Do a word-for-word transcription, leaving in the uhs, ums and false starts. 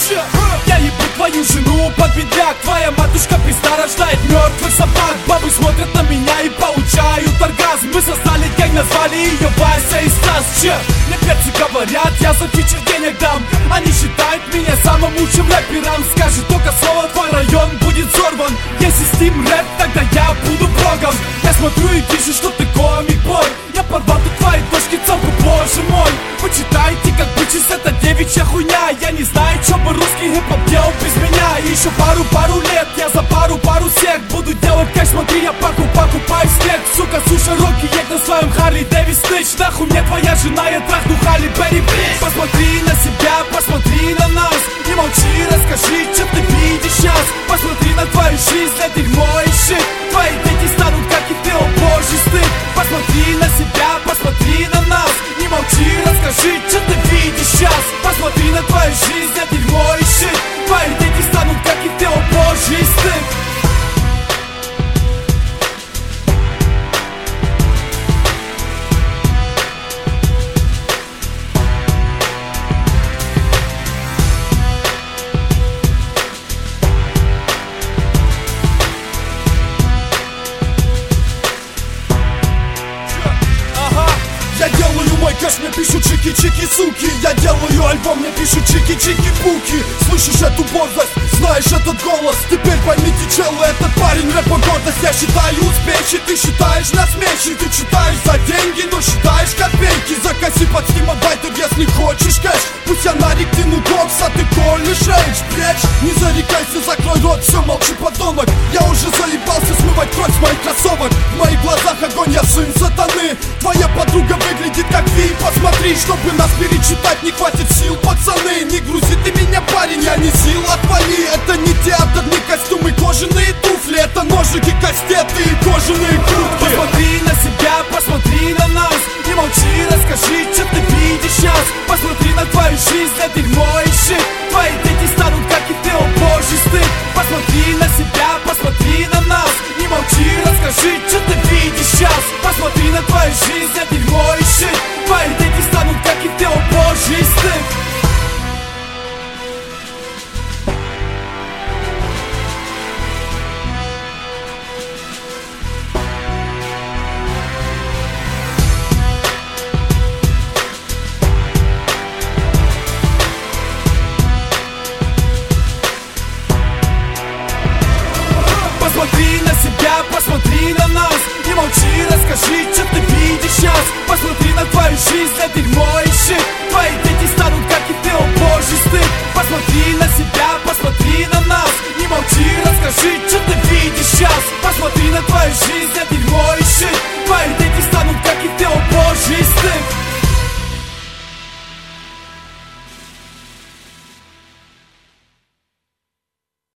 Я ебу твою жену под бедняк. Твоя матушка пизда рождает мертвых собак. Бабы смотрят на меня и получают оргазм. Мы создали гэнг, назвали ее Вася и Стас. Че? Мне перцы говорят, я за фичер денег дам. Они считают меня самым лучшим рэпером. Скажет только слово, твой район будет взорван. Если стим рэп, тогда я буду богом. Я смотрю и вижу, что ты комик, бой. Я порвал тут твоей дочки цапу, боже мой. Почитайте, как бычись, это девичья хуйня. Я не знаю, что бы русский хип-хоп делал без меня. Еще пару-пару лет, я за пару-пару сек буду делать кэш, смотри, я паку покупаю снег. Сука, слушай роки, едь на своем Харли Дэвис Снич. Нахуй мне твоя жена, я трахну Халли Берри Бич. Посмотри на себя, посмотри на нас. Не молчи, расскажи, что ты видишь сейчас. Посмотри на твою жизнь, это дерьмо и щит. Твои дети станут, как и ты, о божий стыд. Посмотри на себя, посмотри на нас. Не молчи, расскажи, что ты видишь сейчас. Посмотри на твою жизнь, это дерьмо и щит. Твои дети станут, как и ты, о божий стыд. Я делаю мой кэш, мне пишут чики-чики, суки. Я делаю альбом, мне пишут чики-чики-пуки. Слышишь эту бодрость, знаешь этот голос. Теперь поймите, челы, этот парень рэпа гордость. Я считаю успехи, ты считаешь насмеши. Ты читаешь за деньги, но считаешь копейки. Закоси под Steam Advider, если хочешь кэш. Пусть я наректину кокс, а ты колешь рейдж, блядь. Не зарекайся, закрой рот, все, молчи, подонок. Я уже заебался смывать кровь с моих кроссовок. В моих глазах огонь, я сын сатаны. Твоя подруга выглядит как Ви, посмотри, чтобы нас перечитать не хватит сил, пацаны. Не грузи ты меня, парень, я не сил, отвали. Это не театр, не костюмы, кожаные туфли. Это ножики, кастеты и кожаные куртки. Посмотри на себя, посмотри на нас. Не молчи, расскажи, что ты видишь сейчас. Посмотри на твою жизнь, это дерьмо и щит. Твои дети станут, как и ты, о божий стыд. Посмотри на себя, посмотри на нас. Не молчи, расскажи, что ты видишь сейчас. Посмотри на твою жизнь, это дерьмо и щит. Твои дети станут, как и ты, о божий стыд. Посмотри на себя, посмотри на нас. Не молчи, расскажи, что ты видишь сейчас. Посмотри на твою жизнь, это дерьмо и щит. Твои дети станут, как и ты, о божий стыд. Посмотри на себя, посмотри на нас. Не молчи, расскажи, что ты видишь сейчас. Посмотри на твою жизнь,